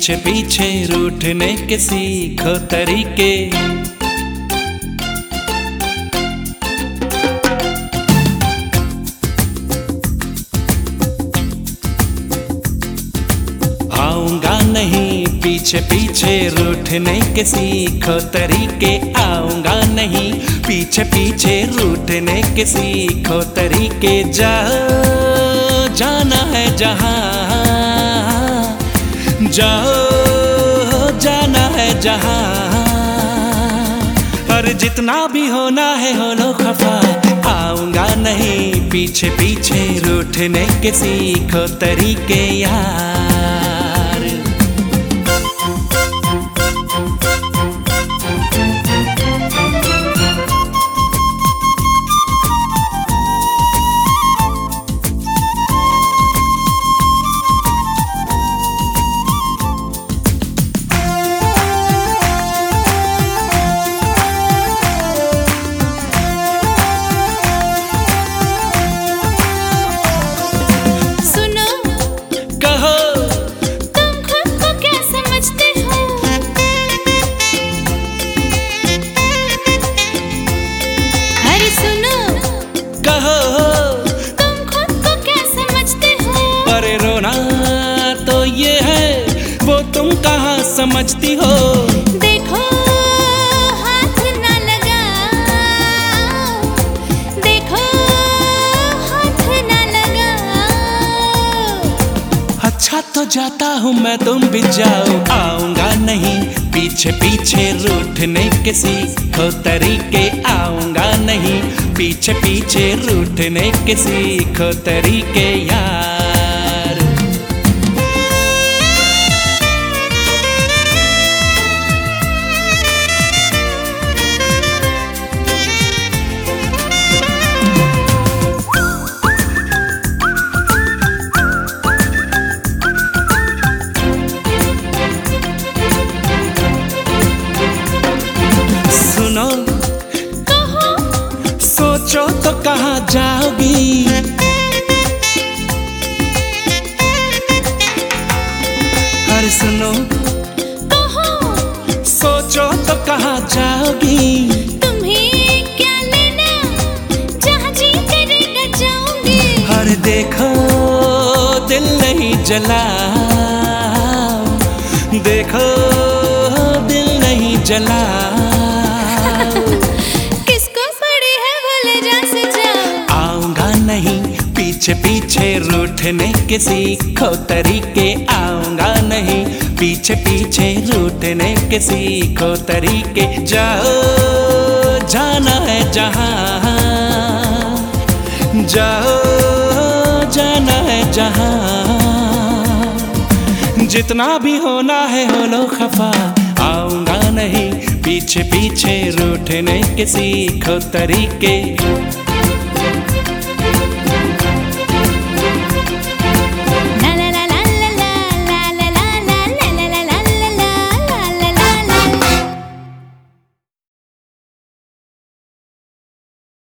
पीछे पीछे रूठने के सीखो तरीके। आऊंगा नहीं पीछे पीछे रूठने के सीखो तरीके। आऊंगा नहीं पीछे पीछे रूठने के सीखो तरीके। जाओ जाना है जहां, जाओ जाना है जहां। और जितना भी होना है हो लो खफा। आऊंगा नहीं पीछे पीछे रूठने के सीखो तरीके यार। कहाँ समझती हो? देखो हाथ ना लगाओ, देखो हाथ ना लगाओ। अच्छा तो जाता हूँ मैं, तुम भी जाओ। आऊंगा नहीं पीछे पीछे रूठने के सीखो तरीके। आऊंगा नहीं पीछे पीछे रूठने के सीखो तरीके यार। सोचो तो कहाँ जाओगी? अरे सुनो, सोचो तो कहाँ जाओगी? तुम्हें क्या लेना, जहाँ जी करेगा जाऊंगी। अरे देखो दिल नहीं जलाओ, देखो दिल नहीं जलाओ। पीछे पीछे रूठने के सीखो तरीके। आऊंगा नहीं पीछे पीछे रूठने के सीखो तरीके। जाओ जाना है जहां, जाओ जाना है जहां। जितना भी होना है हो लो खफा। आऊंगा नहीं पीछे पीछे रूठने के सीखो तरीके।